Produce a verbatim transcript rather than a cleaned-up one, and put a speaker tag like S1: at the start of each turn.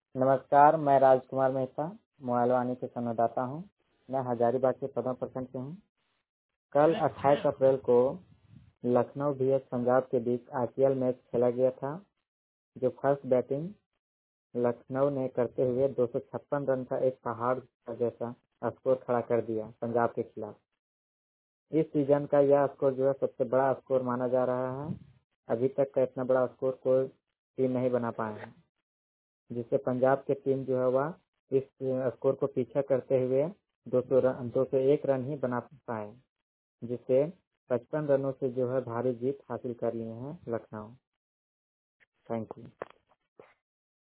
S1: नमस्कार, मैं राजकुमार मेहता मोबाइल वाणी से संवाददाता हूँ। मैं हजारीबाग के पद्मा प्रखंड से हूँ। कल अट्ठाईस अप्रैल को लखनऊ वीएस पंजाब के बीच आईपीएल मैच खेला गया था, जो फर्स्ट बैटिंग लखनऊ ने करते हुए दो सौ छप्पन रन का एक पहाड़ जैसा स्कोर खड़ा कर दिया पंजाब के खिलाफ। इस सीजन का यह स्कोर जो है सबसे बड़ा स्कोर माना जा रहा है। अभी तक का इतना बड़ा स्कोर कोई टीम नहीं बना पाया है, जिससे पंजाब की टीम जो है वह इस स्कोर को पीछा करते हुए दो सौ रन दो सौ एक रन ही बना पाए, जिससे पचपन रनों से जो है भारी जीत हासिल कर लिए हैं लखनऊ। Thank you.